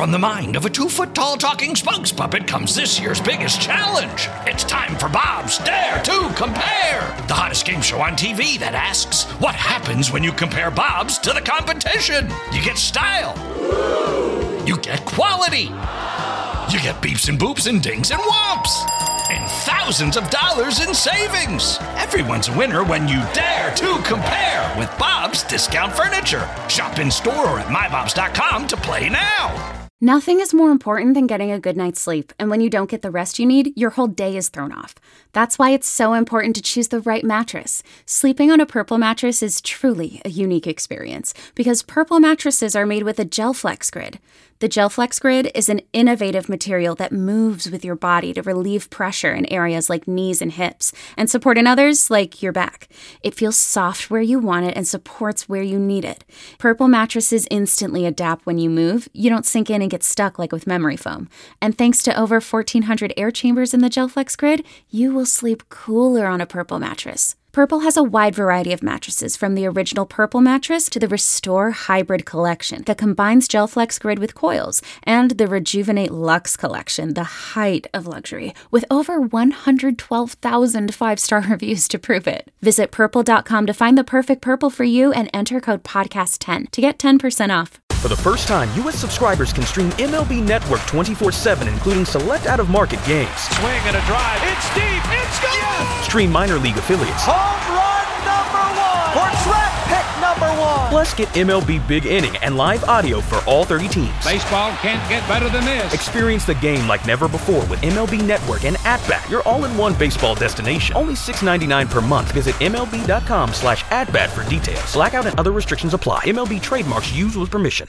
from the mind of a 2-foot-tall talking spokes puppet comes this year's biggest challenge. It's time for Bob's Dare to Compare, the hottest game show on TV that asks, what happens when you compare Bob's to the competition? You get style. You get quality. You get beeps and boops and dings and whomps. And thousands of dollars in savings. Everyone's a winner when you dare to compare with Bob's Discount Furniture. Shop in store or at mybobs.com to play now. Nothing is more important than getting a good night's sleep, and when you don't get the rest you need, your whole day is thrown off. That's why it's so important to choose the right mattress. Sleeping on a Purple mattress is truly a unique experience, because Purple mattresses are made with a GelFlex Grid. The GelFlex Grid is an innovative material that moves with your body to relieve pressure in areas like knees and hips, and support in others like your back. It feels soft where you want it and supports where you need it. Purple mattresses instantly adapt when you move. You don't sink in and get stuck like with memory foam. And thanks to over 1,400 air chambers in the GelFlex Grid, you will sleep cooler on a Purple mattress. Purple has a wide variety of mattresses, from the original Purple mattress to the Restore Hybrid collection that combines GelFlex Grid with coils, and the Rejuvenate Luxe collection, the height of luxury, with over 112,000 five-star reviews to prove it. Visit purple.com to find the perfect Purple for you and enter code podcast10 to get 10% off. For the first time, U.S. subscribers can stream MLB Network 24/7, including select out-of-market games. Swing and a drive. It's deep. It's gone. Yes! Stream minor league affiliates. Home run number 1. Or draft pick number 1. Plus, get MLB Big Inning and live audio for all 30 teams. Baseball can't get better than this. Experience the game like never before with MLB Network and At-Bat, your all-in-one baseball destination. Only $6.99 per month. Visit MLB.com/AtBat for details. Blackout and other restrictions apply. MLB trademarks used with permission.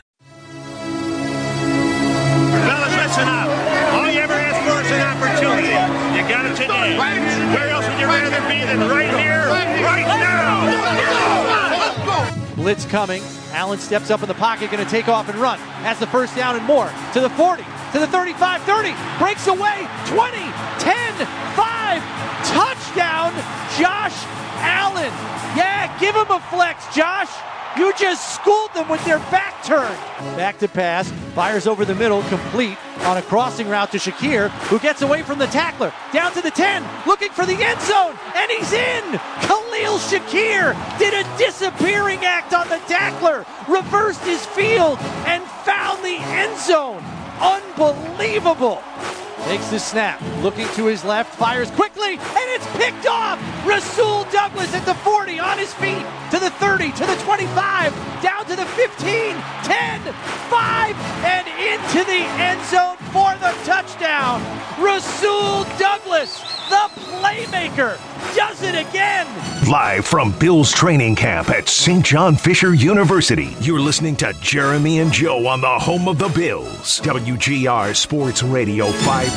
Fellas, listen up. All you ever asked for is an opportunity. You got it today. Where else would you rather be than right here, right now? Blitz coming. Allen steps up in the pocket, going to take off and run. Has the first down and more. To the 40, to the 35, 30. Breaks away. 20, 10, 5. Touchdown, Josh Allen. Yeah, give him a flex, Josh. You just schooled them with their back turned. Back to pass, fires over the middle, complete on a crossing route to Shakir, who gets away from the tackler. Down to the 10, looking for the end zone, and he's in! Khalil Shakir did a disappearing act on the tackler, reversed his field, and found the end zone. Unbelievable! Takes the snap, looking to his left, fires quickly, and it's picked off! Rasul Douglas at the 40, on his feet, to the 30, to the 25, down to the 15, 10, 5, and into the end zone for the touchdown! Rasul Douglas, the playmaker, does it again! Live from Bills training camp at St. John Fisher University, you're listening to Jeremy and Joe on the home of the Bills. WGR Sports Radio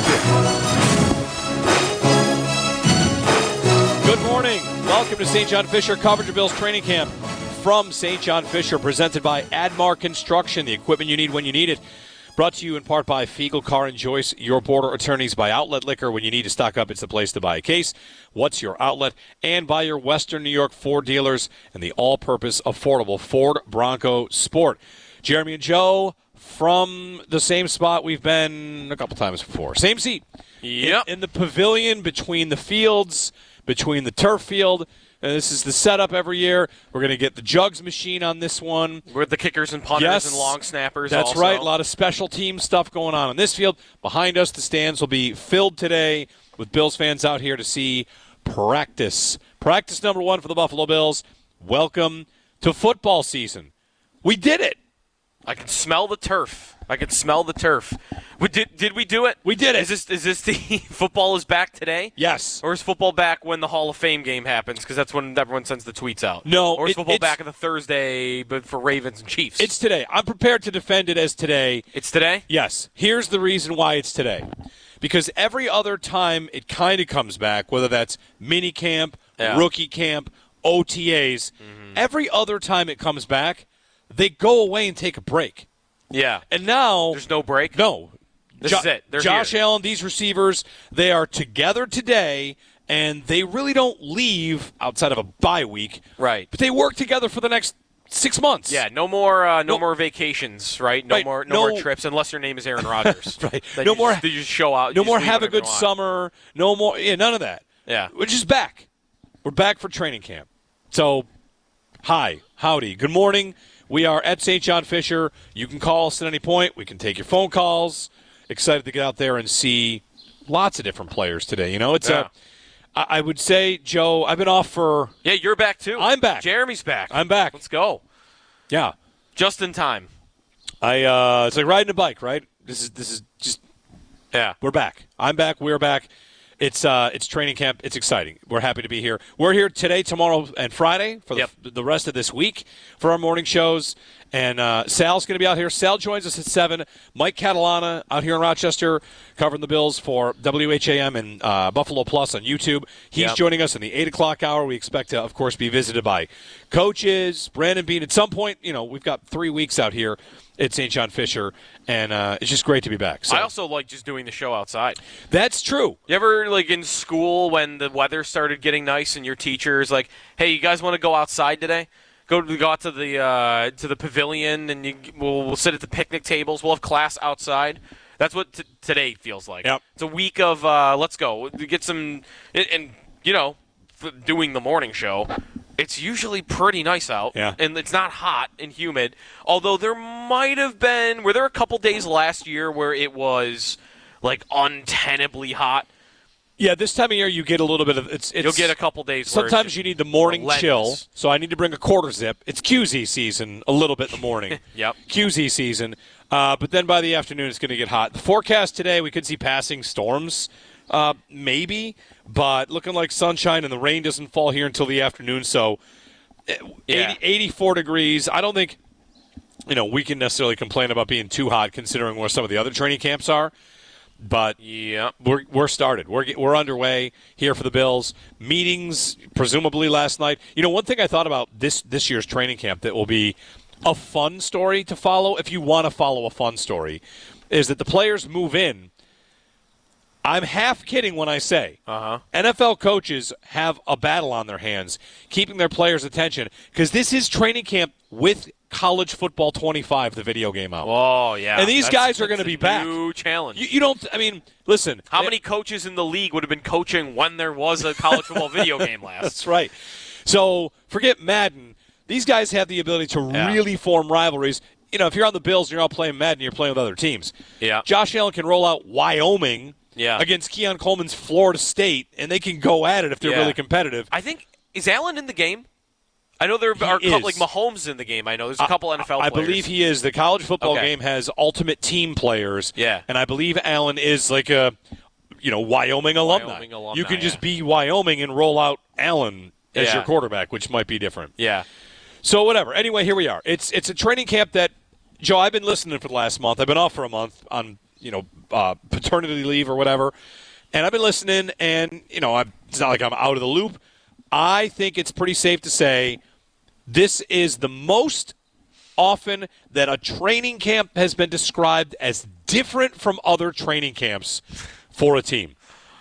550. Good morning. Welcome to St. John Fisher coverage of Bills training camp from St. John Fisher, presented by Admar Construction, the equipment you need when you need it. Brought to you in part by Fiegel Car and Joyce, your border attorneys, by Outlet Liquor. When you need to stock up, it's the place to buy a case. What's your outlet? And by your Western New York Ford dealers and the all-purpose affordable Ford Bronco Sport. Jeremy and Joe from the same spot we've been a couple times before. Same seat. Yep. In the pavilion between the fields, between the turf field. And this is the setup every year. We're going to get the jugs machine on this one. With the kickers and punters and long snappers. That's also. right. A lot of special team stuff going on this field. Behind us, the stands will be filled today with Bills fans out here to see practice. Practice number 1 for the Buffalo Bills. Welcome to football season. We did it. I can smell the turf. Did we do it? We did it. Is this the football is back today? Yes. Or is football back when the Hall of Fame game happens? Because that's when everyone sends the tweets out. No. Or is football back on the Thursday but for Ravens and Chiefs? It's today. I'm prepared to defend it as today. It's today? Yes. Here's the reason why it's today. Because every other time it kind of comes back, whether that's mini camp, rookie camp, OTAs, every other time it comes back, they go away and take a break. Yeah. And now there's no break? No. This is it. They're Josh here. Allen, these receivers, they are together today, and they really don't leave outside of a bye week. Right. But they work together for the next 6 months. Yeah, no more vacations, right? No more trips unless your name is Aaron Rodgers. Right. Then No you more. Just, you just show out. No you more. just leave Have a whenever good you want. summer. No more. Yeah, none of that. Yeah. We're just back. We're back for training camp. So, hi, howdy, good morning. We are at St. John Fisher. You can call us at any point. We can take your phone calls. Excited to get out there and see lots of different players today. You know, it's I would say, Joe, I've been off for. Yeah, you're back too. I'm back. Jeremy's back. I'm back. Let's go. Yeah. Just in time. It's like riding a bike, right? This is just. Yeah. We're back. I'm back. We're back. It's training camp. It's exciting. We're happy to be here. We're here today, tomorrow, and Friday for the rest of this week for our morning shows. And Sal's going to be out here. Sal joins us at 7. Mike Catalana out here in Rochester covering the Bills for WHAM and Buffalo Plus on YouTube. He's joining us in the 8 o'clock hour. We expect to, of course, be visited by coaches, Brandon Bean. At some point, we've got 3 weeks out here at St. John Fisher, and it's just great to be back. So. I also like just doing the show outside. That's true. You ever, like, in school when the weather started getting nice and your teacher's like, hey, you guys want to go outside today? Go out to the pavilion, and we'll sit at the picnic tables. We'll have class outside. That's what today feels like. Yep. It's a week of let's go. Get some – and, doing the morning show, it's usually pretty nice out. Yeah. And it's not hot and humid. Although there might have been – were there a couple days last year where it was, like, untenably hot? Yeah, this time of year you get a little bit of it's you'll get a couple days. Sometimes you need the morning relentless. chill, so I need to bring a quarter zip. It's QZ season a little bit in the morning. Yep. QZ season, but then by the afternoon it's going to get hot. The forecast today we could see passing storms, maybe, but looking like sunshine and the rain doesn't fall here until the afternoon. So, 84 degrees. I don't think we can necessarily complain about being too hot considering where some of the other training camps are. But we're started. We're underway here for the Bills. Meetings presumably last night. One thing I thought about this year's training camp that will be a fun story to follow, if you want to follow a fun story, is that the players move in. I'm half kidding when I say NFL coaches have a battle on their hands, keeping their players' attention, because this is training camp with College Football 25, the video game out. Oh, yeah. And these guys are going to be back. New challenge. You don't, listen. How many coaches in the league would have been coaching when there was a college football video game last? That's right. So forget Madden. These guys have the ability to really form rivalries. If you're on the Bills and you're out playing Madden, you're playing with other teams. Yeah. Josh Allen can roll out Wyoming against Keon Coleman's Florida State, and they can go at it if they're really competitive. I think, is Allen in the game? I know there are a couple, like Mahomes in the game. I know there's a couple NFL players. I believe he is. The college football game has ultimate team players. Yeah. And I believe Allen is like a, Wyoming alumni. You can just be Wyoming and roll out Allen as your quarterback, which might be different. Yeah. So whatever. Anyway, here we are. It's a training camp that, Joe, I've been listening for the last month. I've been off for a month on, paternity leave or whatever. And I've been listening, and, it's not like I'm out of the loop. I think it's pretty safe to say this is the most often that a training camp has been described as different from other training camps for a team.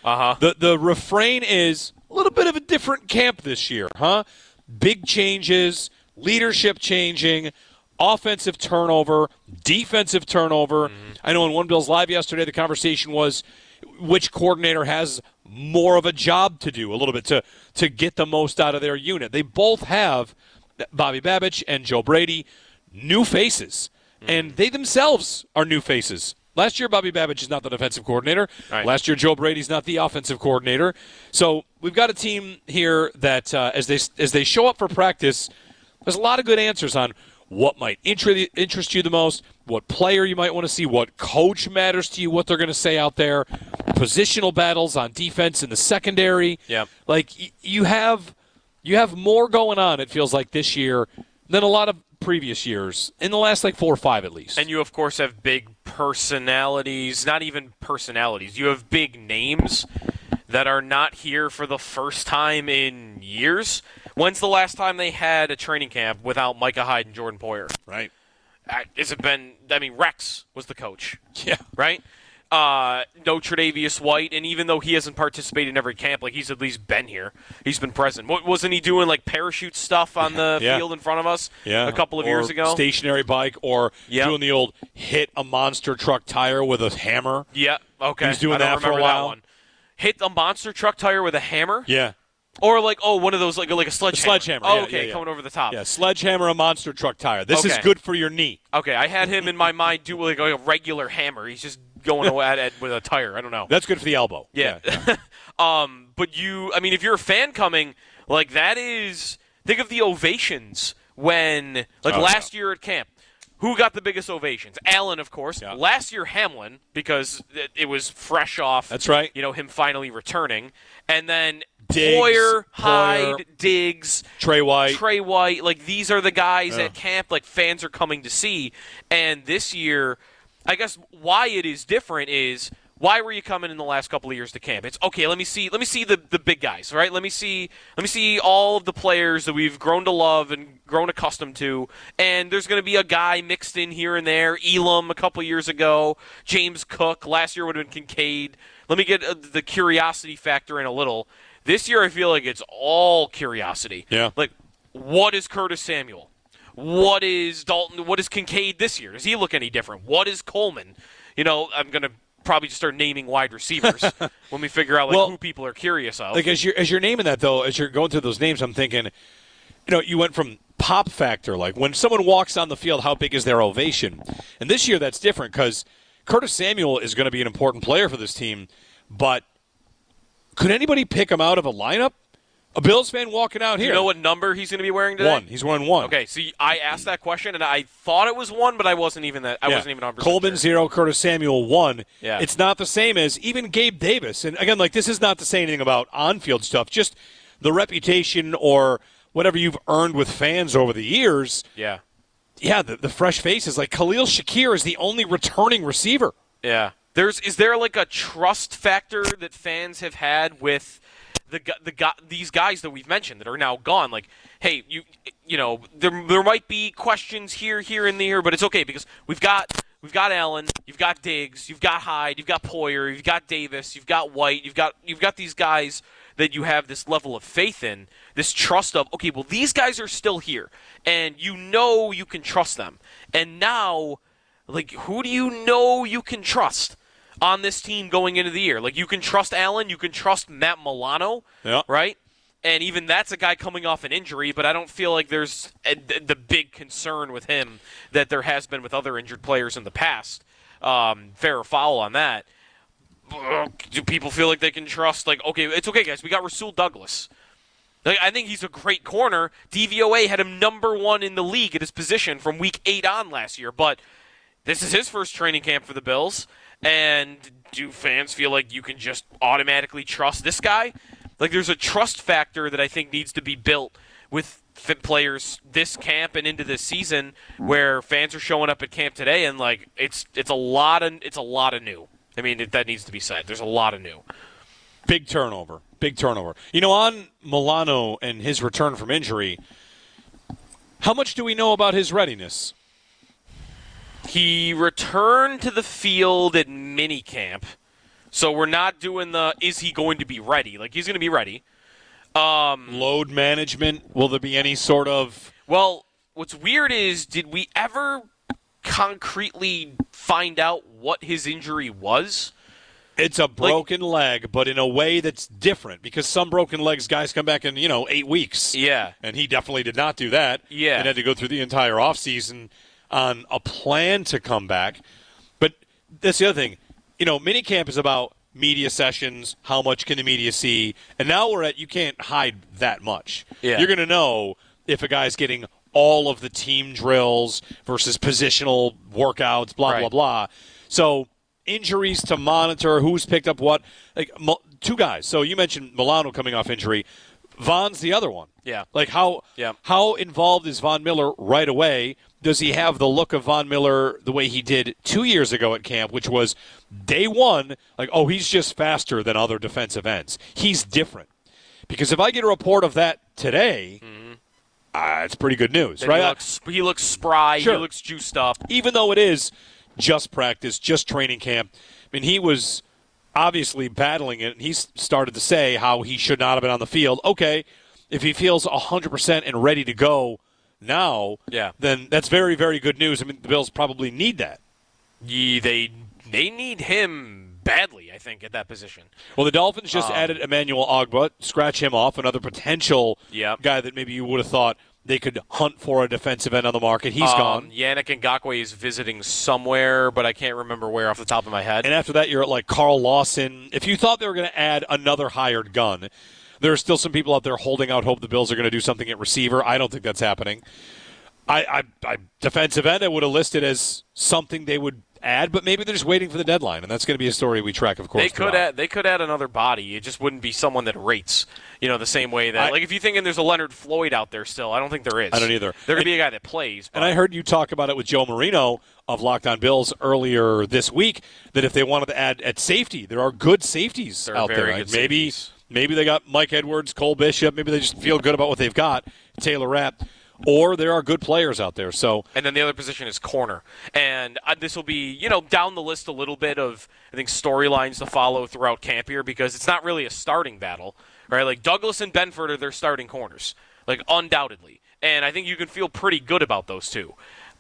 The refrain is a little bit of a different camp this year, huh? Big changes, leadership changing, offensive turnover, defensive turnover. I know in One Bills Live yesterday the conversation was which coordinator has more of a job to do a little bit to get the most out of their unit. They both have, Bobby Babich and Joe Brady, new faces, and they themselves are new faces. Last year, Bobby Babich is not the defensive coordinator. Right. Last year, Joe Brady's not the offensive coordinator. So we've got a team here that, as they show up for practice, there's a lot of good answers on what might interest you the most, what player you might want to see, what coach matters to you, what they're going to say out there, positional battles on defense in the secondary. Yeah. Like, you have more going on, it feels like, this year than a lot of previous years, in the last, 4 or 5 at least. And you, of course, have big personalities, not even personalities. You have big names that are not here for the first time in years. When's the last time they had a training camp without Micah Hyde and Jordan Poyer? Right. Has it been – Rex was the coach. Yeah. Right? No Tre'Davious White, and even though he hasn't participated in every camp, like he's at least been here. He's been present. Wasn't he doing like parachute stuff on the field in front of us a couple of years ago? Stationary bike, or doing the old hit a monster truck tire with a hammer. Yeah, okay. He's doing that for a while. Hit a monster truck tire with a hammer? Yeah. Or one of those like a sledgehammer. Sledgehammer. Oh, okay, coming over the top. Yeah, sledgehammer, a monster truck tire. This is good for your knee. Okay, I had him in my mind do like a regular hammer. He's just going at it with a tire. I don't know. That's good for the elbow. Yeah. But if you're a fan coming, like that is, think of the ovations when, last year at camp. Who got the biggest ovations? Allen, of course. Yeah. Last year, Hamlin, because it was fresh off. That's right. Him finally returning. And then Diggs, Poyer, Hyde, Diggs, Trey White. Like, these are the guys at camp, like, fans are coming to see. And this year, I guess why it is different is, why were you coming in the last couple of years to camp? It's okay. Let me see the big guys, right? Let me see all of the players that we've grown to love and grown accustomed to. And there's going to be a guy mixed in here and there. Elam a couple of years ago, James Cook. Last year would have been Kincaid. Let me get the curiosity factor in a little. This year, I feel like it's all curiosity. Yeah. Like, what is Curtis Samuel? What is Dalton? What is Kincaid this year? Does he look any different? What is Coleman? I'm going to probably just start naming wide receivers when we figure out who people are curious of. Like as you're naming that though, as you're going through those names, I'm thinking, you went from pop factor, like when someone walks on the field, how big is their ovation? And this year that's different because Curtis Samuel is going to be an important player for this team, but could anybody pick him out of a lineup? A Bills fan walking out here. Do you know what number he's going to be wearing today? 1. He's wearing 1. Okay, so I asked that question, and I thought it was 1, but I wasn't even that. I wasn't even 100% Coleman sure. 0, Curtis Samuel 1. Yeah. It's not the same as even Gabe Davis. And again, this is not to say anything about on-field stuff. Just the reputation or whatever you've earned with fans over the years. Yeah. Yeah, the fresh faces. Like Khalil Shakir is the only returning receiver. Yeah. Is there a trust factor that fans have had with these guys that we've mentioned that are now gone? Like, hey, there might be questions here and there, but it's okay because we've got Allen, you've got Diggs, you've got Hyde, you've got Poyer, you've got Davis, you've got White, you've got these guys that you have this level of faith in, this trust of, okay, well, these guys are still here, and you can trust them. And now, who do you can trust on this team going into the year? You can trust Allen, you can trust Matt Milano, right? And even that's a guy coming off an injury, but I don't feel like there's the big concern with him that there has been with other injured players in the past. Fair or foul on that. Do people feel like they can trust, okay, it's okay, guys, we got Rasul Douglas. I think he's a great corner. DVOA had him number 1 in the league at his position from week 8 on last year, but this is his first training camp for the Bills. And do fans feel like you can just automatically trust this guy? There's a trust factor that I think needs to be built with players this camp and into this season, where fans are showing up at camp today and it's a lot of new. I mean, that needs to be said. There's a lot of new. Big turnover. On Milano and his return from injury, how much do we know about his readiness? He returned to the field at minicamp, so we're not doing is he going to be ready? He's going to be ready. Load management, will there be any sort of... Well, what's weird is, did we ever concretely find out what his injury was? It's a broken leg, but in a way that's different, because some broken legs guys come back in, 8 weeks. Yeah. And he definitely did not do that. Yeah. And had to go through the entire offseason on a plan to come back. But that's the other thing. Minicamp is about media sessions, how much can the media see, and now you can't hide that much. Yeah. You're going to know if a guy's getting all of the team drills versus positional workouts, blah, blah, blah. So injuries to monitor, who's picked up what. 2 guys. So you mentioned Milano coming off injury. Von's the other one. Yeah. How involved is Von Miller right away? Does he have the look of Von Miller the way he did 2 years ago at camp, which was day 1, he's just faster than other defensive ends. He's different. Because if I get a report of that today, it's pretty good news, then right? He looks spry. Sure. He looks juiced up. Even though it is just practice, just training camp. I mean, he was obviously battling it, and he's started to say how he should not have been on the field. Okay, if he feels 100% and ready to go now, then that's very, very good news. I mean, the Bills probably need that. They need him badly, I think, at that position. Well, the Dolphins just added Emmanuel Ogbah. Scratch him off, another potential guy that maybe you would have thought they could hunt for a defensive end on the market. He's gone. Yannick Ngakoue is visiting somewhere, but I can't remember where off the top of my head. And after that, you're at like Carl Lawson. If you thought they were going to add another hired gun, there are still some people out there holding out hope the Bills are going to do something at receiver. I don't think that's happening. I defensive end I would have listed as something they would add, but maybe they're just waiting for the deadline, and that's going to be a story we track, of course. They could add another body. It just wouldn't be someone that rates, the same way that like if you're thinking there's a Leonard Floyd out there still, I don't think there is. I don't either. There could be a guy that plays. And I heard you talk about it with Joe Marino of Locked On Bills earlier this week, that if they wanted to add at safety, there are good safeties out there. Right? Maybe they got Mike Edwards, Cole Bishop. Maybe they just feel good about what they've got, Taylor Rapp. Or there are good players out there. And then the other position is corner. And this will be, down the list a little bit of, I think, storylines to follow throughout camp here, because it's not really a starting battle, right? Like Douglas and Benford are their starting corners, like undoubtedly. And I think you can feel pretty good about those two.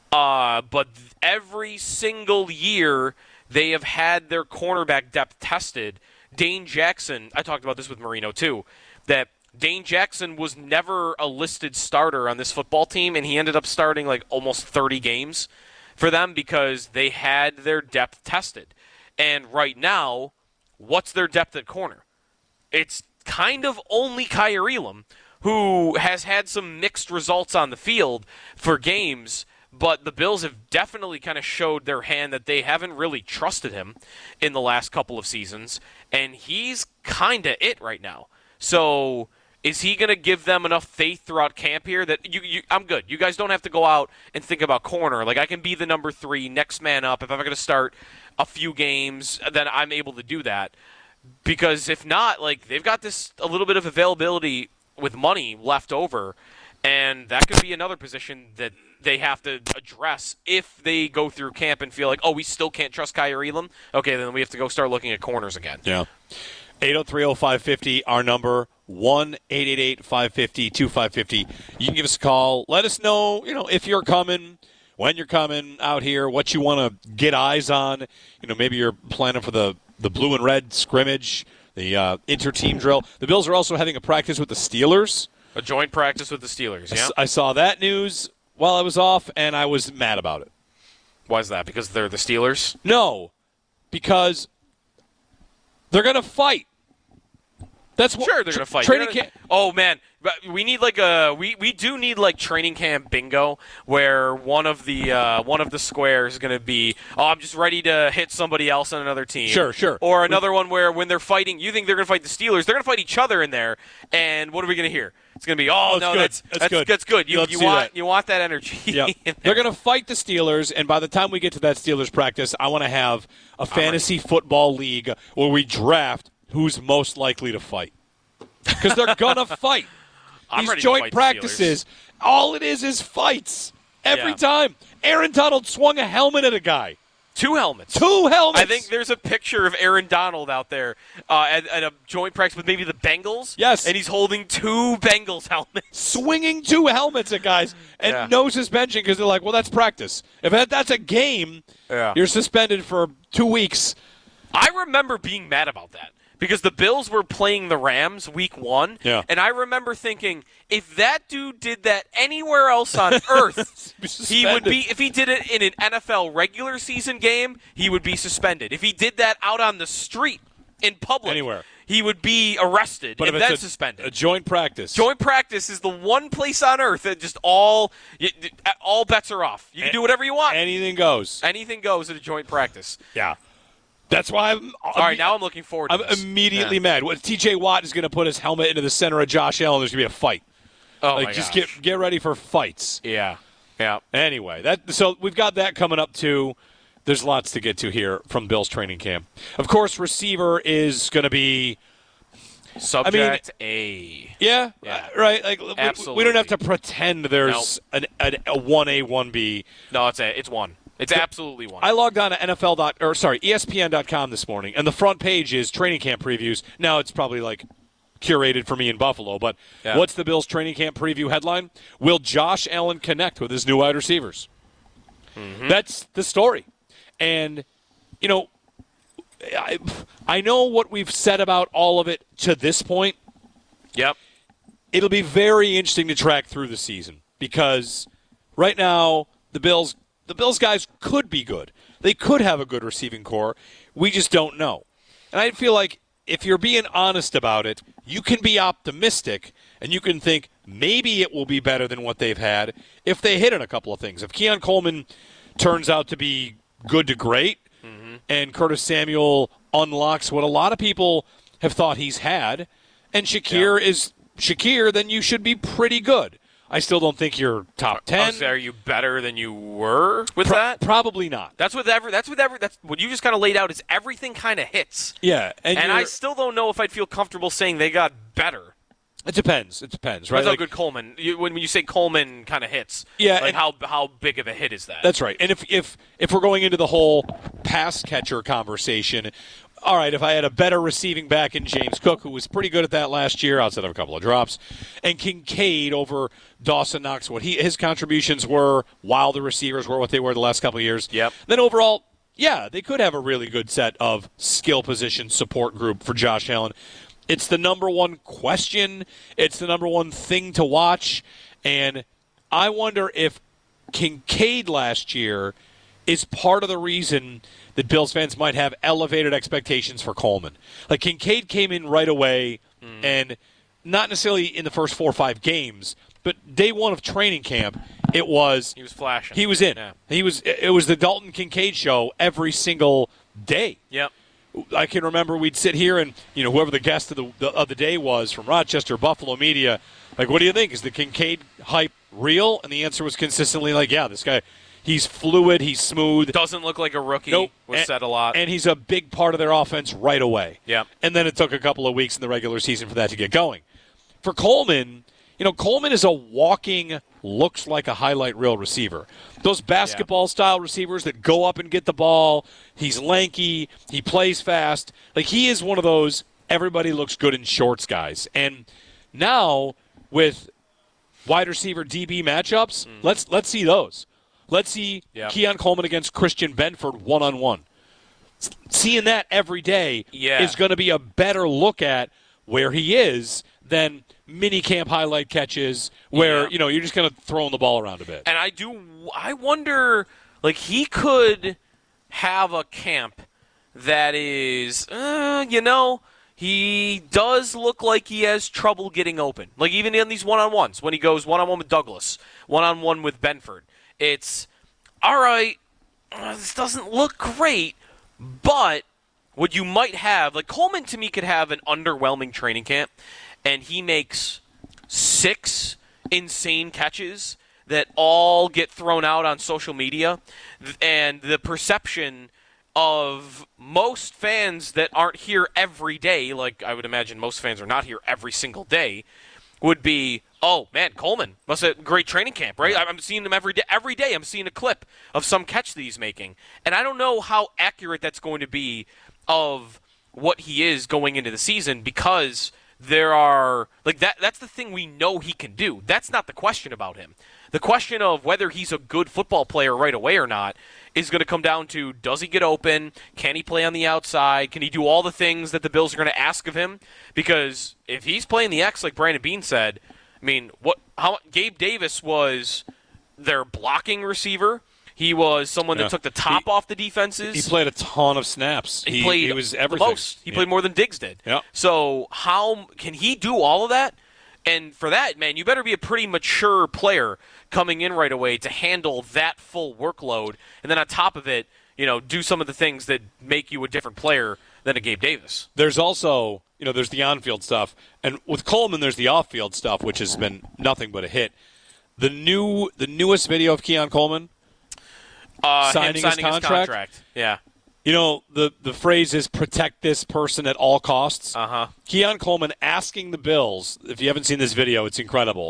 But every single year they have had their cornerback depth tested. Dane Jackson, I talked about this with Marino too, that Dane Jackson was never a listed starter on this football team, and he ended up starting like almost 30 games for them because they had their depth tested. And right now, what's their depth at corner? It's kind of only Kaiir Elam, who has had some mixed results on the field for games, but the Bills have definitely kind of showed their hand that they haven't really trusted him in the last couple of seasons, and he's kind of it right now. So is he going to give them enough faith throughout camp here that I'm good? You guys don't have to go out and think about corner. Like, I can be the number 3, next man up. If I'm going to start a few games, then I'm able to do that. Because if not, like, they've got a little bit of availability with money left over, and that could be another position that they have to address if they go through camp and feel like, we still can't trust Kaiir Elam. Okay, then we have to go start looking at corners again. Yeah. 803-0550, our number, 1-888-550-2550. You can give us a call. Let us know, if you're coming, when you're coming out here, what you want to get eyes on. Maybe you're planning for the blue and red scrimmage, the inter-team drill. The Bills are also having a practice with the Steelers. A joint practice with the Steelers, yeah. I saw that news while I was off, and I was mad about it. Why is that? Because they're the Steelers? No, because they're going to fight. That's what, sure, they're going to fight. Training camp. Oh man, we need we do need like training camp bingo where one of the squares is going to be I'm just ready to hit somebody else on another team. Sure. Or another one where when they're fighting, you think they're going to fight the Steelers, they're going to fight each other in there. And what are we going to hear? It's going to be that's good. That's good. You want that energy. Yep. They're going to fight the Steelers, and by the time we get to that Steelers practice, I want to have a fantasy football league where we draft who's most likely to fight. Because they're going to fight. These joint practices, all it is fights. Every time. Aaron Donald swung a helmet at a guy. 2 helmets. 2 helmets. I think there's a picture of Aaron Donald out there at a joint practice with maybe the Bengals. Yes. And he's holding 2 Bengals helmets. Swinging 2 helmets at guys. And no suspension because they're like, well, that's practice. If that's a game, you're suspended for 2 weeks. I remember being mad about that. Because the Bills were playing the Rams week 1, and I remember thinking, if that dude did that anywhere else on earth, he would be. If he did it in an NFL regular season game, he would be suspended. If he did that out on the street in public, anywhere, he would be arrested and then suspended. A joint practice. Joint practice is the one place on earth that just all bets are off. You can do whatever you want. Anything goes. Anything goes at a joint practice. Yeah. That's why I'm all right, now I'm looking forward to this. I'm immediately mad. TJ Watt is going to put his helmet into the center of Josh Allen. There's going to be a fight. Oh, my just gosh. get ready for fights. Yeah. Anyway, so we've got that coming up, too. There's lots to get to here from Bills training camp. Of course, receiver is going to be Subject A. Yeah, right. Like absolutely. We don't have to pretend there's a 1A, 1B. No, it's 1. It's absolutely one. I logged on to ESPN.com this morning, and the front page is training camp previews. Now it's probably like curated for me in Buffalo, but what's the Bills training camp preview headline? Will Josh Allen connect with his new wide receivers? Mm-hmm. That's the story. And, you know, I know what we've said about all of it to this point. Yep. It'll be very interesting to track through the season because right now the Bills guys could be good. They could have a good receiving core. We just don't know. And I feel like if you're being honest about it, you can be optimistic and you can think maybe it will be better than what they've had if they hit on a couple of things. If Keon Coleman turns out to be good to great and Curtis Samuel unlocks what a lot of people have thought he's had and Shakir is Shakir, then you should be pretty good. I still don't think you're top 10. Are you better than you were with that? Probably not. That's what you just kind of laid out is everything kind of hits. Yeah. And I still don't know if I'd feel comfortable saying they got better. It depends, right? That's how good Coleman. When you say Coleman kind of hits, yeah, how big of a hit is that? That's right. And if we're going into the whole pass catcher conversation, all right, if I had a better receiving back in James Cook, who was pretty good at that last year, outside of a couple of drops, and Kincaid over Dawson Knox, what his contributions were while the receivers were what they were the last couple of years. Yep. Then overall, yeah, they could have a really good set of skill position support group for Josh Allen. It's the number one question. It's the number one thing to watch. And I wonder if Kincaid last year is part of the reason that Bills fans might have elevated expectations for Coleman. Like, Kincaid came in right away, and not necessarily in the first 4 or 5 games, but day one of training camp, he was flashing. He was in. Yeah. It was the Dalton Kincaid show every single day. Yep. I can remember we'd sit here and, whoever the guest of the day was from Rochester, Buffalo Media, like, what do you think? Is the Kincaid hype real? And the answer was consistently like, yeah, this guy, he's fluid, he's smooth. Doesn't look like a rookie. Nope. Was said a lot. And he's a big part of their offense right away. Yeah. And then it took a couple of weeks in the regular season for that to get going. For Coleman, Coleman is a walking, looks like a highlight reel receiver. Those basketball-style receivers that go up and get the ball, he's lanky, he plays fast. Like, he is one of those everybody looks good in shorts guys. And now, with wide receiver DB matchups, let's see those. Let's see Keon Coleman against Christian Benford one-on-one. Seeing that every day is going to be a better look at where he is than mini camp highlight catches where, you're just kind of throwing the ball around a bit. And I wonder, like, he could have a camp that is, he does look like he has trouble getting open. Like, even in these one-on-ones, when he goes one-on-one with Douglas, one-on-one with Benford, it's, all right, this doesn't look great, but what you might have, like, Coleman to me could have an underwhelming training camp, and he makes 6 insane catches that all get thrown out on social media, and the perception of most fans that aren't here every day, like I would imagine most fans are not here every single day, would be, oh, man, Coleman must have a great training camp, right? I'm seeing him every day. Every day I'm seeing a clip of some catch that he's making. And I don't know how accurate that's going to be of what he is going into the season because there are, like, that's the thing we know he can do. That's not the question about him. The question of whether he's a good football player right away or not is going to come down to, does he get open? Can he play on the outside? Can he do all the things that the Bills are going to ask of him? Because if he's playing the X, like Brandon Beane said, I mean, Gabe Davis was their blocking receiver. He was someone that took the top off the defenses. He played a ton of snaps. He was everything. The most. He played more than Diggs did. Yeah. So how can he do all of that? And for that, man, you better be a pretty mature player coming in right away to handle that full workload. And then on top of it, do some of the things that make you a different player than a Gabe Davis. There's also, there's the on-field stuff. And with Coleman, there's the off-field stuff, which has been nothing but a hit. The newest video of Keon Coleman signing his contract. Yeah. The phrase is protect this person at all costs. Uh-huh. Keon Coleman asking the Bills, if you haven't seen this video, it's incredible.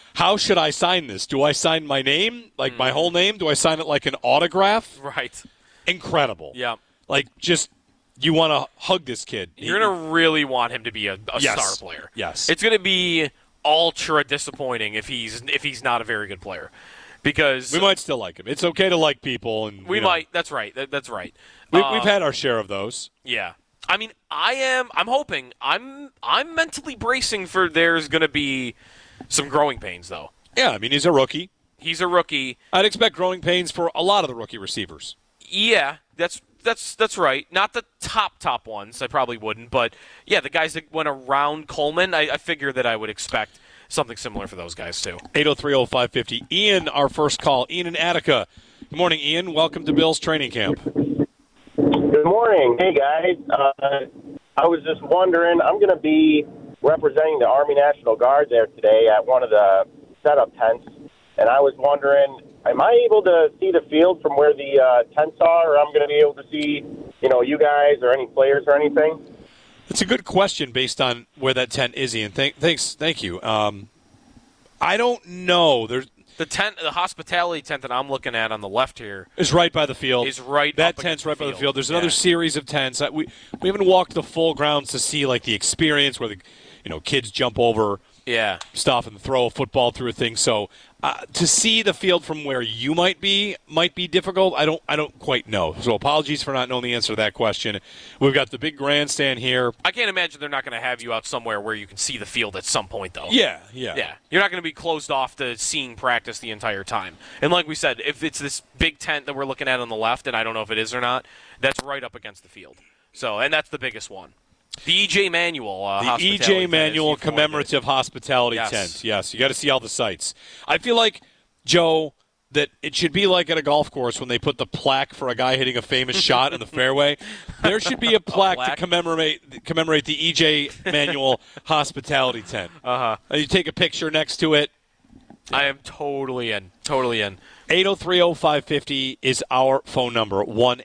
how should I sign this? Do I sign my name, like my whole name? Do I sign it like an autograph? Right. Incredible. Yeah. Like, just, you want to hug this kid. You're going to really want him to be a star player. Yes. It's going to be ultra disappointing if he's not a very good player. Because we might still like him. It's okay to like people. And we might. That's right. That's right. We've had our share of those. Yeah. I mean, I'm hoping. I'm mentally bracing for there's going to be some growing pains, though. Yeah, I mean, he's a rookie. He's a rookie. I'd expect growing pains for a lot of the rookie receivers. Yeah, that's right. Not the top ones. I probably wouldn't. But, yeah, the guys that went around Coleman, I figure that I would expect something similar for those guys, too. 803-0550. Ian, our first call. Ian in Attica. Good morning, Ian. Welcome to Bill's training camp. Good morning. Hey, guys. I was just wondering, I'm going to be representing the Army National Guard there today at one of the setup tents, and I was wondering, am I able to see the field from where the tents are, or I'm going to be able to see, you guys or any players or anything? It's a good question based on where that tent is, Ian. Thank you. I don't know. The hospitality tent that I'm looking at on the left here is right by the field. That tent's right by the field. There's another series of tents. We haven't walked the full grounds to see like the experience where the kids jump over stuff and throw a football through a thing. So to see the field from where you might be difficult. I don't quite know. So apologies for not knowing the answer to that question. We've got the big grandstand here. I can't imagine they're not going to have you out somewhere where you can see the field at some point, though. Yeah. You're not going to be closed off to seeing practice the entire time. And like we said, if it's this big tent that we're looking at on the left, and I don't know if it is or not, that's right up against the field. So, and that's the biggest one. The E.J. Manuel commemorative hospitality tent. Yes, you got to see all the sights. I feel like, Joe, that it should be like at a golf course when they put the plaque for a guy hitting a famous shot in the fairway. There should be a plaque to commemorate the E.J. Manuel hospitality tent. You take a picture next to it. I am totally in. 803-0550 is our phone number,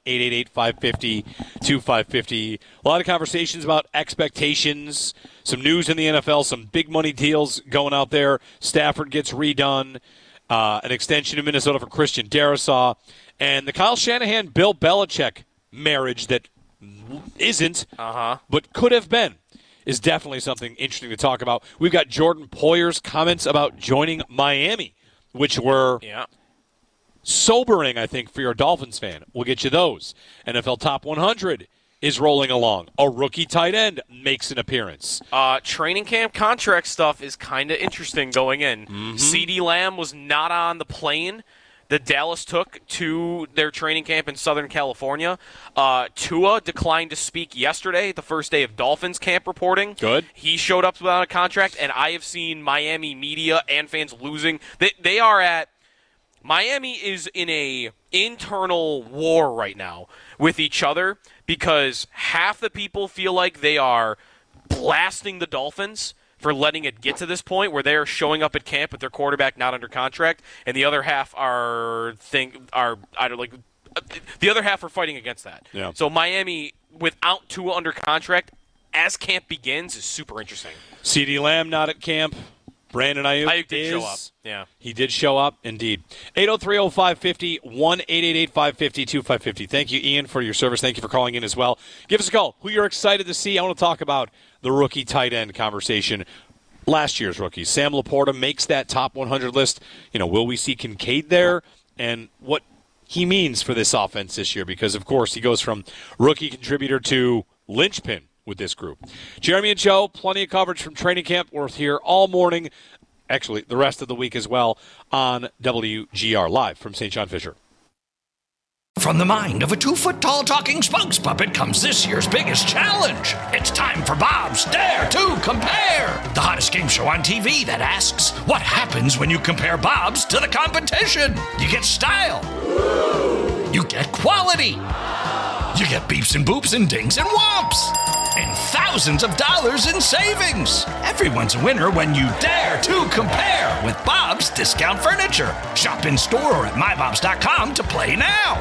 1-888-550-2550. A lot of conversations about expectations, some news in the NFL, some big money deals going out there. Stafford gets redone, an extension in Minnesota for Christian Darrisaw, and the Kyle Shanahan-Bill Belichick marriage that isn't, but could have been, is definitely something interesting to talk about. We've got Jordan Poyer's comments about joining Miami, which were sobering, I think, for your Dolphins fan. We'll get you those. NFL Top 100 is rolling along. A rookie tight end makes an appearance. Training camp contract stuff is kind of interesting going in. CeeDee Lamb was not on the plane that Dallas took to their training camp in Southern California. Tua declined to speak yesterday, the first day of Dolphins camp reporting. Good. He showed up without a contract, and I have seen Miami media and fans losing. Miami is in a internal war right now with each other because half the people feel like they are blasting the Dolphins for letting it get to this point where they are showing up at camp with their quarterback not under contract, and the other half are fighting against that. Yeah. So Miami, without Tua under contract, as camp begins, is super interesting. CeeDee Lamb not at camp. Brandon Ayuk did show up. Yeah. He did show up, indeed. 803-0550, 1-888-550-2550. Thank you, Ian, for your service. Thank you for calling in as well. Give us a call. Who you're excited to see. I want to talk about the rookie tight end conversation. Last year's rookies. Sam Laporta makes that top 100 list. Will we see Kincaid there? And what he means for this offense this year, because, of course, he goes from rookie contributor to linchpin with this group. Jeremy and Joe, plenty of coverage from training camp. We're here all morning, actually the rest of the week as well, on WGR Live from St. John Fisher. From the mind of a 2-foot-tall talking spokes puppet comes this year's biggest challenge. It's time for Bob's Dare to Compare, the hottest game show on TV that asks, what happens when you compare Bob's to the competition? You get style. You get quality. You get beeps and boops and dings and whomps. And thousands of dollars in savings. Everyone's a winner when you dare to compare with Bob's Discount Furniture. Shop in store or at mybobs.com to play now.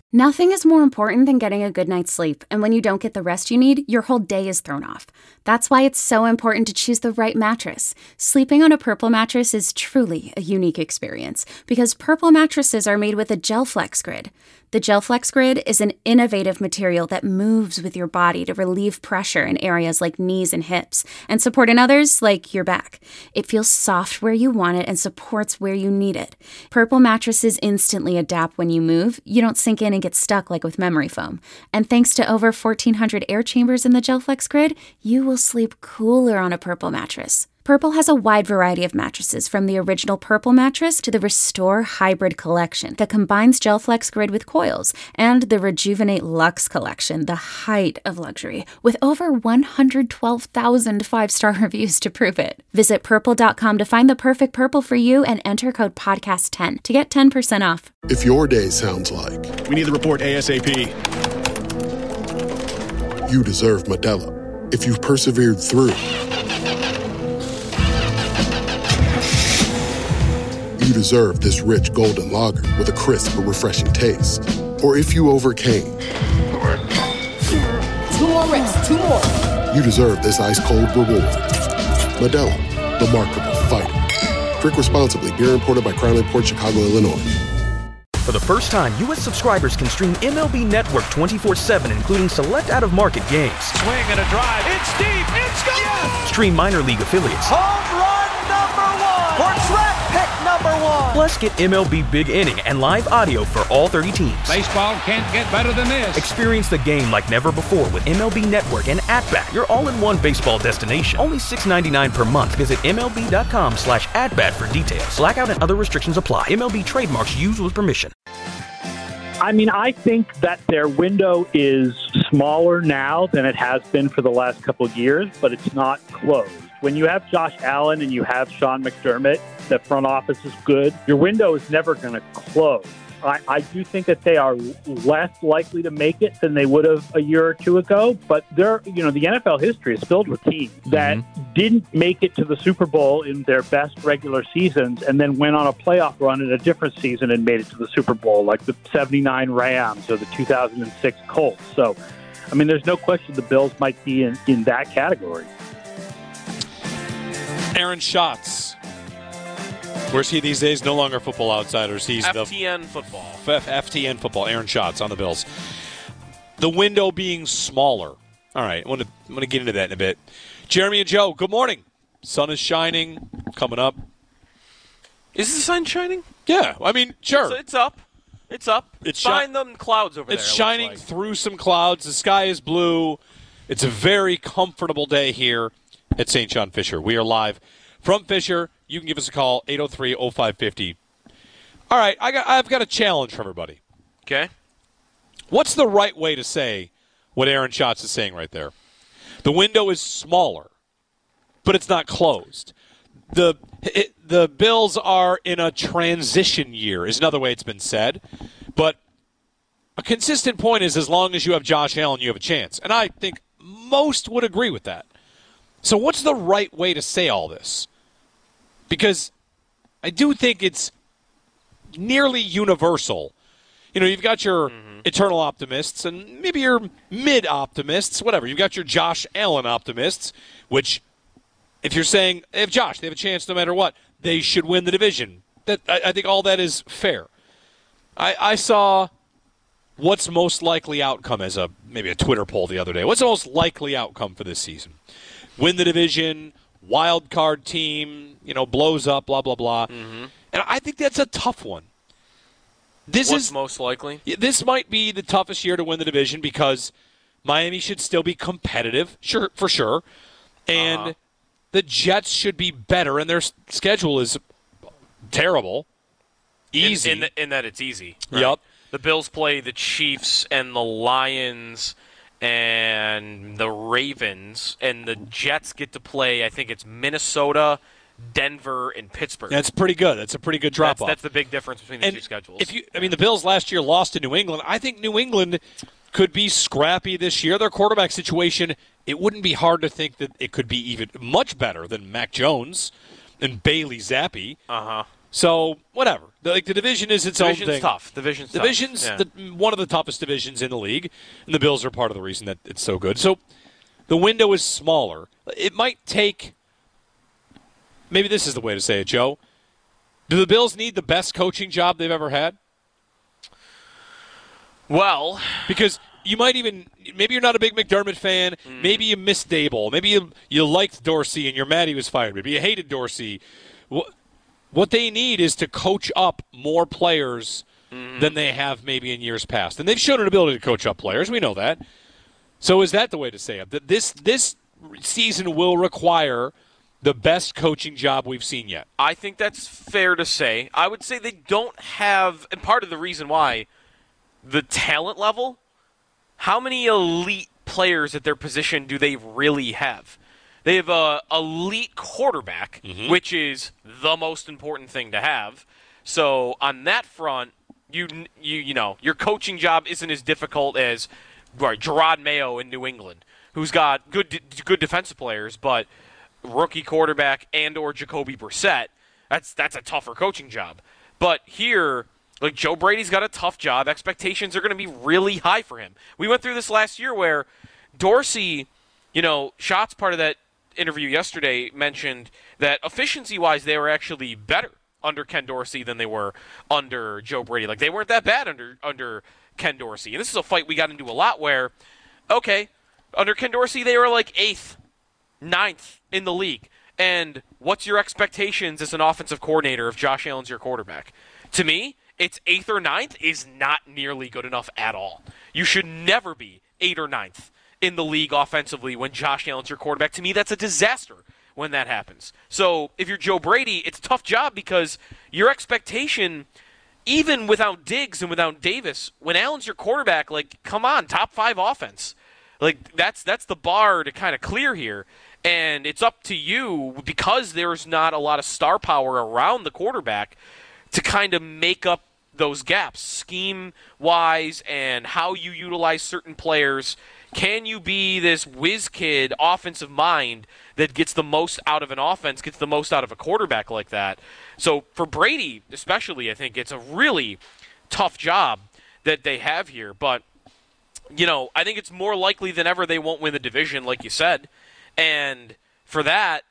Nothing is more important than getting a good night's sleep, and when you don't get the rest you need, your whole day is thrown off. That's why it's so important to choose the right mattress. Sleeping on a Purple mattress is truly a unique experience because Purple mattresses are made with a GelFlex Grid. The GelFlex Grid is an innovative material that moves with your body to relieve pressure in areas like knees and hips and support in others like your back. It feels soft where you want it and supports where you need it. Purple mattresses instantly adapt when you move. You don't sink in and get stuck like with memory foam. And thanks to over 1,400 air chambers in the GelFlex Grid, you will sleep cooler on a Purple mattress. Purple has a wide variety of mattresses, from the original Purple mattress to the Restore Hybrid collection that combines GelFlex Grid with coils, and the Rejuvenate Luxe collection, the height of luxury, with over 112,000 five-star reviews to prove it. Visit Purple.com to find the perfect Purple for you and enter code PODCAST10 to get 10% off. If your day sounds like, we need the report ASAP, you deserve Modelo. If you've persevered through, you deserve this rich golden lager with a crisp but refreshing taste. Or if you overcame. 2 more reps, 2 more. You deserve this ice cold reward. Modelo, the mark of a fighter. Drink responsibly. Beer imported by Crown Imports, Chicago, Illinois. For the first time, U.S. subscribers can stream MLB Network 24/7, including select out-of-market games. Swing and a drive. It's deep. It's gone. Yes! Stream minor league affiliates. Home run number 1 or draft pick number 1. Plus, get MLB Big Inning and live audio for all 30 teams. Baseball can't get better than this. Experience the game like never before with MLB Network and At-Bat, your all-in-one baseball destination. Only $6.99 per month. Visit MLB.com/atbat for details. Blackout and other restrictions apply. MLB trademarks used with permission. I mean, I think that their window is smaller now than it has been for the last couple of years, but it's not closed. When you have Josh Allen and you have Sean McDermott, the front office is good. Your window is never going to close. I do think that they are less likely to make it than they would have a year or two ago, but the NFL history is filled with teams that didn't make it to the Super Bowl in their best regular seasons and then went on a playoff run in a different season and made it to the Super Bowl, like the 79 Rams or the 2006 Colts. So, I mean, there's no question the Bills might be in that category. Aaron Schatz. Where's he these days? No longer Football Outsiders. He's FTN Football. FTN Football. Aaron Schatz on the Bills. The window being smaller. All right, I'm going to get into that in a bit. Jeremy and Joe, good morning. Sun is shining, coming up. Is the sun shining? Yeah, I mean, sure. It's up. It's up. It's behind them clouds over there. It's shining through some clouds. The sky is blue. It's a very comfortable day here at St. John Fisher. We are live from Fisher. You can give us a call, 803-0550. All right, I've got a challenge for everybody. Okay. What's the right way to say what Aaron Schatz is saying right there? The window is smaller, but it's not closed. The Bills are in a transition year is another way it's been said. But a consistent point is as long as you have Josh Allen, you have a chance. And I think most would agree with that. So what's the right way to say all this? Because I do think it's nearly universal. You know, you've got your eternal optimists and maybe your mid-optimists, whatever. You've got your Josh Allen optimists, which if you're saying, they have Josh, they have a chance no matter what, they should win the division. I think all that is fair. I saw what's most likely outcome as maybe a Twitter poll the other day. What's the most likely outcome for this season? Win the division, wild card team, blows up, blah, blah, blah. Mm-hmm. And I think that's a tough one. What's most likely? This might be the toughest year to win the division because Miami should still be competitive, for sure. And the Jets should be better, and their schedule is terrible. Easy. In that it's easy. Right? Yep. The Bills play the Chiefs and the Lions and the Ravens, and the Jets get to play, I think it's Minnesota, Denver, and Pittsburgh. That's pretty good. That's a pretty good drop-off. That's the big difference between the two schedules. The Bills last year lost to New England. I think New England could be scrappy this year. Their quarterback situation, it wouldn't be hard to think that it could be even much better than Mac Jones and Bailey Zappi. So, whatever. The division is its own thing. Division's tough. One of the toughest divisions in the league, and the Bills are part of the reason that it's so good. So, the window is smaller. It might take – maybe this is the way to say it, Joe. Do the Bills need the best coaching job they've ever had? Well – because you might even – maybe you're not a big McDermott fan. Maybe you missed Dable. Maybe you liked Dorsey and you're mad he was fired. Maybe you hated Dorsey. What they need is to coach up more players than they have maybe in years past. And they've shown an ability to coach up players. We know that. So is that the way to say it? That this season will require the best coaching job we've seen yet? I think that's fair to say. I would say they don't have, and part of the reason why, the talent level, how many elite players at their position do they really have? They have a elite quarterback, which is the most important thing to have. So on that front, you know your coaching job isn't as difficult as Gerard Mayo in New England, who's got good defensive players, but rookie quarterback and/or Jacoby Brissett. That's a tougher coaching job. But here, like Joe Brady's got a tough job. Expectations are going to be really high for him. We went through this last year where Dorsey, Schatz, part of that interview yesterday, mentioned that efficiency-wise they were actually better under Ken Dorsey than they were under Joe Brady. Like, they weren't that bad under Ken Dorsey. And this is a fight we got into a lot where, okay, under Ken Dorsey they were like 8th, 9th in the league. And what's your expectations as an offensive coordinator if Josh Allen's your quarterback? To me, it's 8th or 9th is not nearly good enough at all. You should never be 8th or 9th in the league offensively when Josh Allen's your quarterback. To me, that's a disaster when that happens. So if you're Joe Brady, it's a tough job because your expectation, even without Diggs and without Davis, when Allen's your quarterback, like, come on, top 5 offense. Like, that's the bar to kind of clear here. And it's up to you, because there's not a lot of star power around the quarterback, to kind of make up those gaps scheme-wise and how you utilize certain players. Can you be this whiz kid offensive mind that gets the most out of an offense, gets the most out of a quarterback like that? So for Brady especially, I think it's a really tough job that they have here. But, I think it's more likely than ever they won't win the division, like you said. And for that,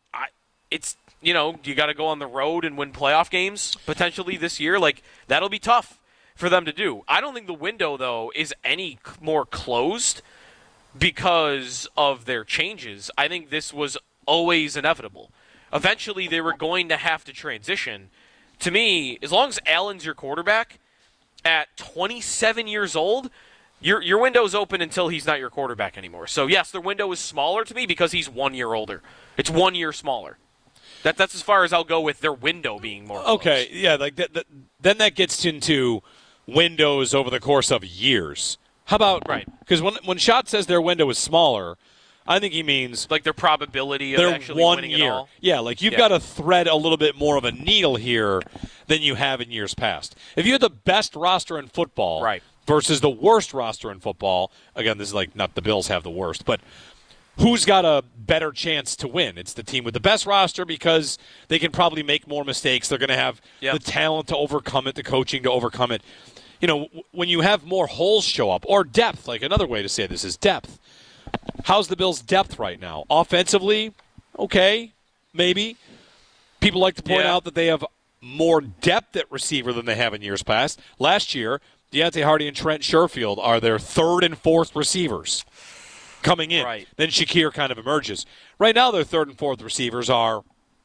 you got to go on the road and win playoff games potentially this year. Like, that'll be tough for them to do. I don't think the window, though, is any more closed because of their changes. I think this was always inevitable. Eventually, they were going to have to transition. To me, as long as Allen's your quarterback, at 27 years old, your window's open until he's not your quarterback anymore. So, yes, their window is smaller to me because he's 1 year older. It's 1 year smaller. That's as far as I'll go with their window being more close. Okay, yeah, like then that gets into windows over the course of years. How about – right? Because when Schatz says their window is smaller, I think he means – like their probability of actually winning it all? Yeah, like you've got to thread a little bit more of a needle here than you have in years past. If you had the best roster in football versus the worst roster in football – again, this is like not the Bills have the worst, but – who's got a better chance to win? It's the team with the best roster because they can probably make more mistakes. They're going to have the talent to overcome it, the coaching to overcome it. When you have more holes show up, or depth, like another way to say this is depth. How's the Bills' depth right now? Offensively, okay, maybe. People like to point out that they have more depth at receiver than they have in years past. Last year, Deontay Hardy and Trent Sherfield are their 3rd and 4th receivers coming in. Right. Then Shakir kind of emerges. Right now, their 3rd and 4th receivers are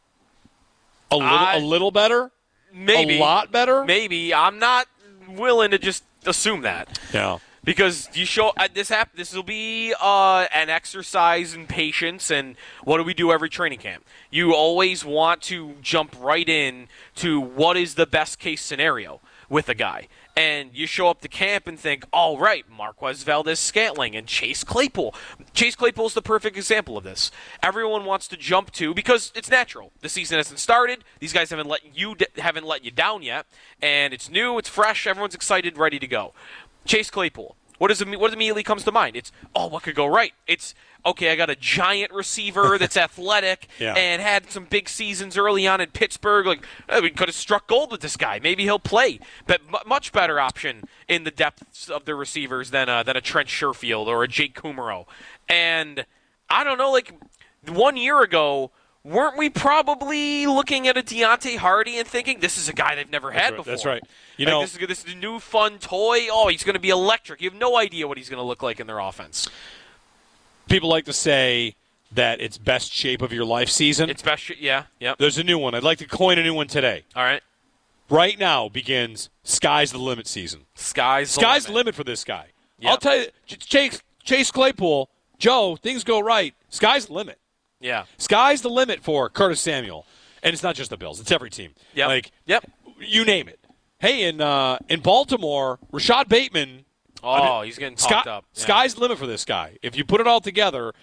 a little better, maybe a lot better. Maybe I'm not willing to just assume that. Yeah, because you show this will be an exercise in patience. And what do we do every training camp? You always want to jump right in to what is the best case scenario with a guy. And you show up to camp and think, all right, Marquez Valdes-Scantling and Chase Claypool. Chase Claypool is the perfect example of this. Everyone wants to jump to, because it's natural. The season hasn't started. These guys haven't let you down yet. And it's new, it's fresh, everyone's excited, ready to go. Chase Claypool. what immediately comes to mind? It's, what could go right? It's, okay, I got a giant receiver that's athletic and had some big seasons early on in Pittsburgh. Like, we could have struck gold with this guy. Maybe he'll play. But much better option in the depths of the receivers than a Trent Sherfield or a Jake Kumaro. And I don't know, like 1 year ago, weren't we probably looking at a Deontay Hardy and thinking, this is a guy they've never had before? That's right. This is a new fun toy. Oh, he's going to be electric. You have no idea what he's going to look like in their offense. People like to say that it's best shape of your life season. It's best yep. There's a new one. I'd like to coin a new one today. All right. Right now begins sky's the limit season. Sky's the limit for this guy. Yep. I'll tell you, Chase Claypool, Joe, things go right. Sky's the limit. Yeah. Sky's the limit for Curtis Samuel. And it's not just the Bills. It's every team. Yep. You name it. Hey, in Baltimore, Rashad Bateman. He's getting talked up. Yeah. Sky's the limit for this guy. If you put it all together,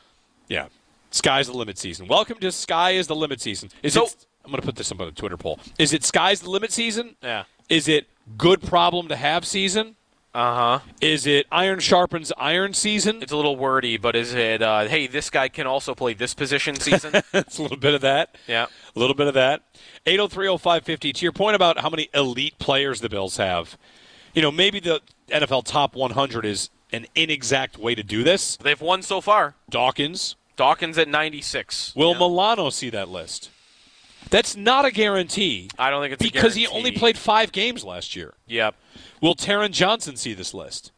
sky's the limit season. Welcome to Sky is the Limit season. I'm going to put this up on a Twitter poll. Is it sky's the limit season? Yeah. Is it good problem to have season? Uh-huh. Is it iron sharpens iron season? It's a little wordy, but is it, hey, this guy can also play this position season? It's a little bit of that. Yeah. A little bit of that. 803-0550. To your point about how many elite players the Bills have, maybe the NFL top 100 is an inexact way to do this. They've won so far. Dawkins at 96. Will Milano see that list? That's not a guarantee. I don't think it's because a guarantee. He only played 5 games last year. Yep. Will Taron Johnson see this list?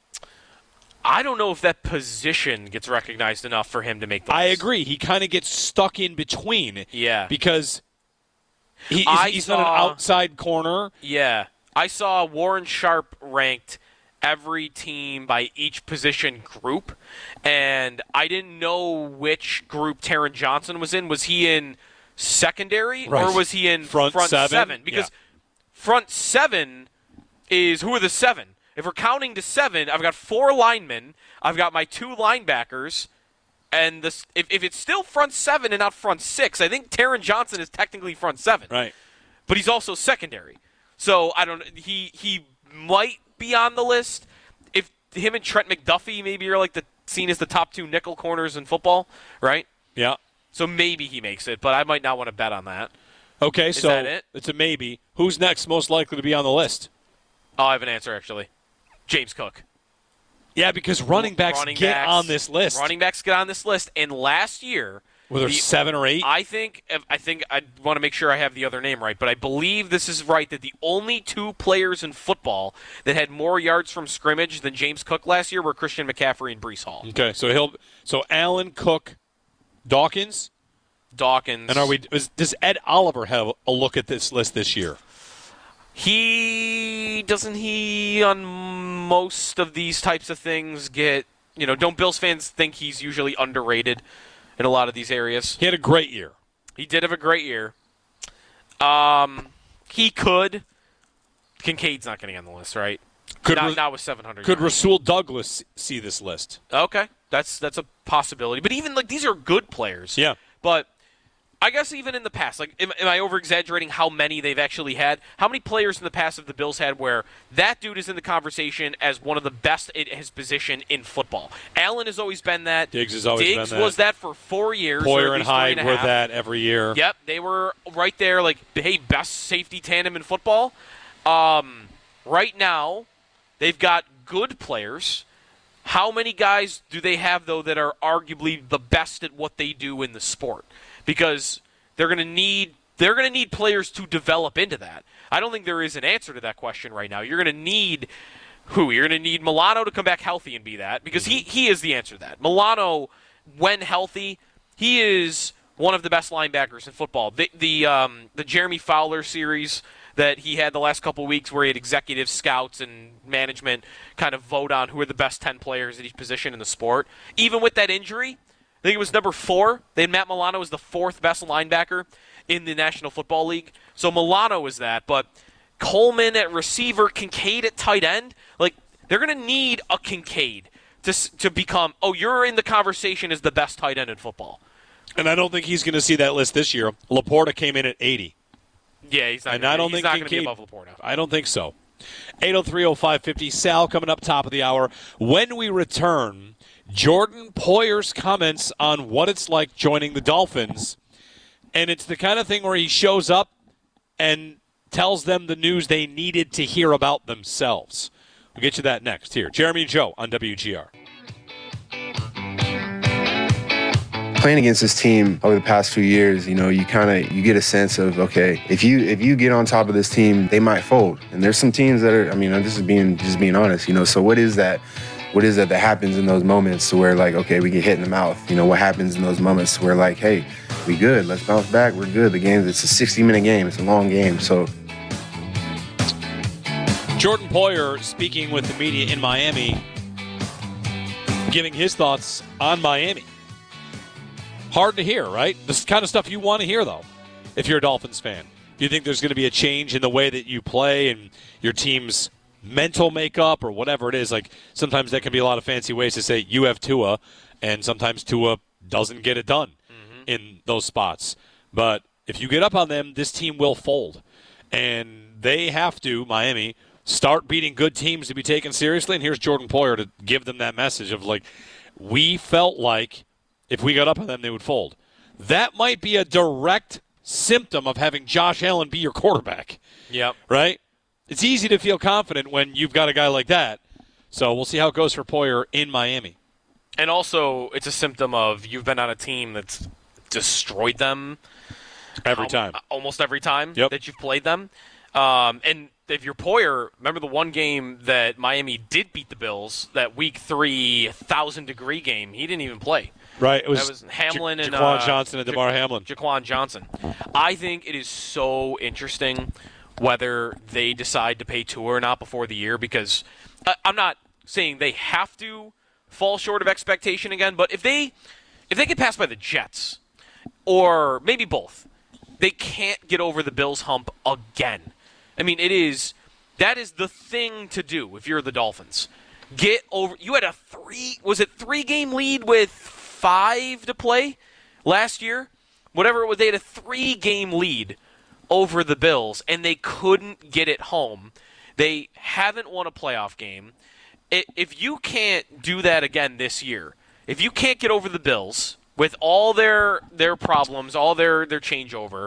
I don't know if that position gets recognized enough for him to make the list. I agree. He kind of gets stuck in between. Yeah. Because he's not an outside corner. Yeah. I saw Warren Sharp ranked every team by each position group, and I didn't know which group Taron Johnson was in. Was he in secondary or was he in front seven? Because front seven is who are the 7? If we're counting to 7, I've got 4 linemen, I've got my 2 linebackers, and if it's still front 7 and not front 6, I think Taron Johnson is technically front 7. Right. But he's also secondary. So I don't. He might be on the list. If him and Trent McDuffie maybe are like seen as the top 2 nickel corners in football, right? Yeah. So maybe he makes it, but I might not want to bet on that. Okay, is that it? It's a maybe. Who's next most likely to be on the list? Oh, I have an answer, actually. James Cook. Yeah, because running backs get on this list. Running backs get on this list. And last year, were there 7 or 8? I think I want to make sure I have the other name right, but I believe this is right, that the only 2 players in football that had more yards from scrimmage than James Cook last year were Christian McCaffrey and Breece Hall. Okay, so Allen, Cook, Dawkins. And does Ed Oliver have a look at this list this year? Doesn't he on most of these types of things get, don't Bills fans think he's usually underrated in a lot of these areas? He had a great year. He did have a great year. He could. Kincaid's not getting on the list, right? Not with 700 Could yards. Rasul Douglas see this list? Okay. That's a possibility. But even, these are good players. Yeah. But I guess even in the past, am I over-exaggerating how many they've actually had? How many players in the past have the Bills had where that dude is in the conversation as one of the best at his position in football? Allen has always been that. Diggs has always been that. Diggs was that for 4 years. Poyer and Hyde were that every year. Yep, they were right there, hey, best safety tandem in football. Right now, they've got good players. How many guys do they have, though, that are arguably the best at what they do in the sport? Because they're going to need players to develop into that. I don't think there is an answer to that question right now. You're going to need who? You're going to need Milano to come back healthy and be that, because he is the answer to that. Milano, when healthy, he is one of the best linebackers in football. The Jeremy Fowler series that he had the last couple of weeks, where he had executive scouts and management kind of vote on who are the best 10 players at each position in the sport. Even with that injury, I think it was number 4. Then Matt Milano was the 4th best linebacker in the National Football League. So Milano is that. But Coleman at receiver, Kincaid at tight end, they're going to need a Kincaid to become, you're in the conversation as the best tight end in football. And I don't think he's going to see that list this year. Laporta came in at 80. Yeah, he's not going to be above Laporta. I don't think so. 803-0550. Sal coming up top of the hour. When we return, Jordan Poyer's comments on what it's like joining the Dolphins. And it's the kind of thing where he shows up and tells them the news they needed to hear about themselves. We'll get you that next here. Jeremy and Joe on WGR. Playing against this team over the past few years, you get a sense of, okay, if you get on top of this team, they might fold. And there's some teams that are, this is being honest, so what is that that happens in those moments to where, like, okay, we get hit in the mouth? What happens in those moments where, like, hey, we good, let's bounce back, we're good. The game, it's a 60-minute game, it's a long game, so. Jordan Poyer speaking with the media in Miami, giving his thoughts on Miami. Hard to hear, right? This is the kind of stuff you want to hear, though, if you're a Dolphins fan. Do you think there's going to be a change in the way that you play and your team's mental makeup or whatever it is? Like, sometimes that can be a lot of fancy ways to say you have Tua, and sometimes Tua doesn't get it done in those spots. But if you get up on them, this team will fold. And they have to, Miami, start beating good teams to be taken seriously. And here's Jordan Poyer to give them that message of, like, we felt like if we got up on them, they would fold. That might be a direct symptom of having Josh Allen be your quarterback. Yep. Right? It's easy to feel confident when you've got a guy like that. So we'll see how it goes for Poyer in Miami. And also, it's a symptom of you've been on a team that's destroyed them almost every time that you've played them. And if you're Poyer, remember the one game that Miami did beat the Bills, that Week 3 1,000-degree game, he didn't even play. Right. That was Hamlin and Jaquan Johnson and DeMar Hamlin. Jaquan Johnson. I think it is so interesting whether they decide to pay Tua or not before the year, because I'm not saying they have to fall short of expectation again, but if they get passed by the Jets, or maybe both, they can't get over the Bills hump again. I mean, that is the thing to do if you're the Dolphins. Get over. You had a 3-game lead with 5 to play last year? Whatever it was, they had a 3-game lead over the Bills, and they couldn't get it home. They haven't won a playoff game. If you can't do that again this year, if you can't get over the Bills with all their problems, all their changeover,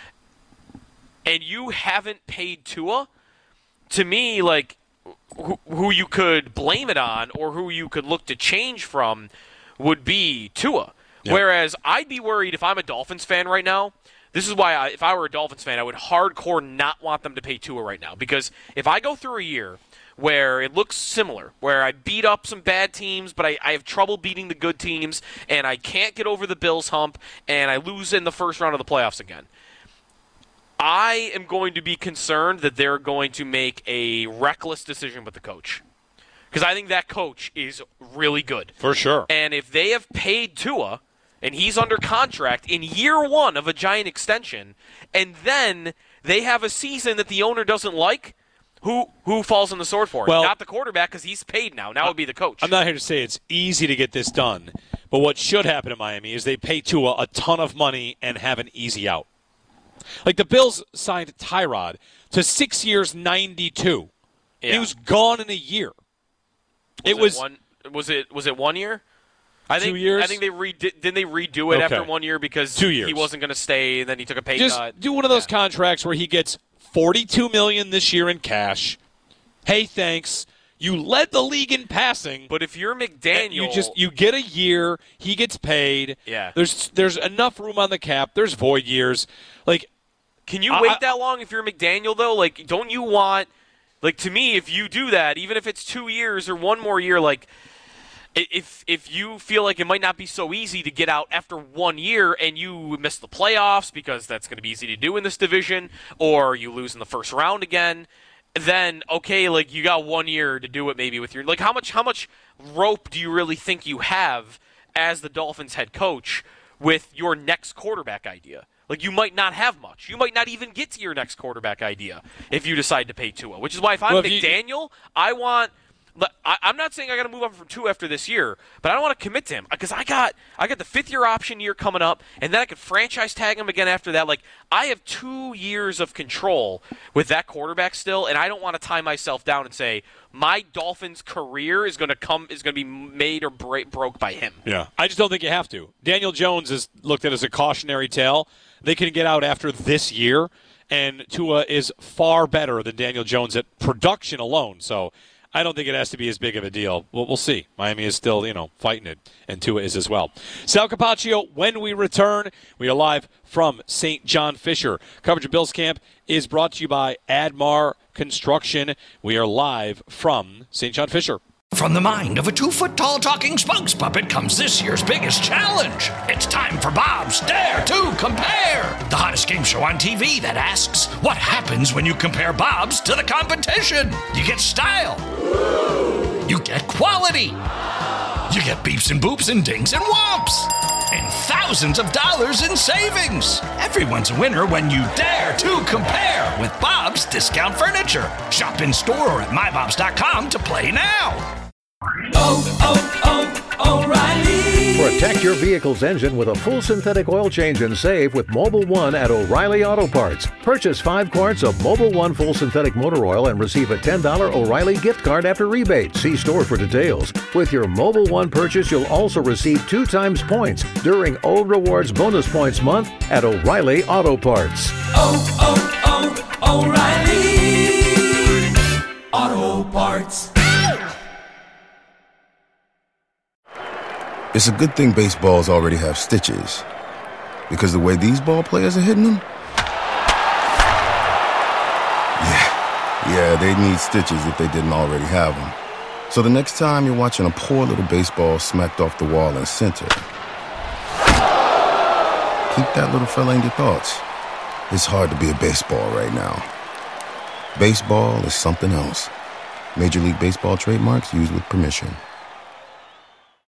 and you haven't paid Tua, to me, like, who you could blame it on or who you could look to change from would be Tua. Yep. Whereas I'd be worried if I'm a Dolphins fan right now. This is why if I were a Dolphins fan, I would hardcore not want them to pay Tua right now. Because if I go through a year where it looks similar, where I beat up some bad teams, but I have trouble beating the good teams, and I can't get over the Bills hump, and I lose in the first round of the playoffs again, I am going to be concerned that they're going to make a reckless decision with the coach. Because I think that coach is really good. For sure. And if they have paid Tua, and he's under contract in year 1 of a giant extension, and then they have a season that the owner doesn't like, who falls on the sword for it? Well, not the quarterback, because he's paid now. Now it would be the coach. I'm not here to say it's easy to get this done, but what should happen in Miami is they pay Tua a ton of money and have an easy out. Like the Bills signed Tyrod to 6 years, $92. Yeah. He was gone in a year. Was it 1 year? I think 2 years. I think didn't they redo it after 1 year because 2 years. He wasn't going to stay, and then he took a pay cut. Just do one of those contracts where he gets $42 million this year in cash. Hey, thanks. You led the league in passing. But if you're McDaniel, you get a year. He gets paid. Yeah. There's enough room on the cap. There's void years. Like, can you wait that long if you're McDaniel though? Like, don't you want? Like, to me, if you do that, even if it's 2 years or one more year, like, if you feel like it might not be so easy to get out after 1 year and you miss the playoffs because that's going to be easy to do in this division, or you lose in the first round again, then okay, like, you got 1 year to do it maybe with your, like, how much rope do you really think you have as the Dolphins head coach with your next quarterback idea? Like, you might not have much. You might not even get to your next quarterback idea if you decide to pay Tua, which is why if I'm McDaniel, I want I'm not saying I got to move on from 2 after this year, but I don't want to commit to him because I got the 5th-year option year coming up, and then I could franchise tag him again after that. Like, I have 2 years of control with that quarterback still, and I don't want to tie myself down and say my Dolphins' career is going to be made or broke by him. Yeah, I just don't think you have to. Daniel Jones is looked at as a cautionary tale. They can get out after this year, and Tua is far better than Daniel Jones at production alone. So I don't think it has to be as big of a deal. We'll see. Miami is still, fighting it, and Tua is as well. Sal Capaccio, when we return, we are live from St. John Fisher. Coverage of Bills Camp is brought to you by Admar Construction. We are live from St. John Fisher. From the mind of a 2-foot-tall talking spokes puppet comes this year's biggest challenge. It's time for Bob's Dare to Compare, the hottest game show on TV that asks, what happens when you compare Bob's to the competition? You get style. You get quality. You get beeps and boops and dings and whomps. And thousands of dollars in savings. Everyone's a winner when you dare to compare with Bob's Discount Furniture. Shop in store or at mybobs.com to play now. O'Reilly. Protect your vehicle's engine with a full synthetic oil change and save with Mobil 1 at O'Reilly Auto Parts. Purchase 5 quarts of Mobil 1 full synthetic motor oil and receive a $10 O'Reilly gift card after rebate. See store for details. With your Mobil 1 purchase, you'll also receive 2 times points during O Rewards Bonus Points Month at O'Reilly Auto Parts. O'Reilly Auto Parts. It's a good thing baseballs already have stitches, because the way these ball players are hitting them, yeah, they need stitches if they didn't already have them. So the next time you're watching a poor little baseball smacked off the wall in center, keep that little fella in your thoughts. It's hard to be a baseball right now. Baseball is something else. Major League Baseball trademarks used with permission.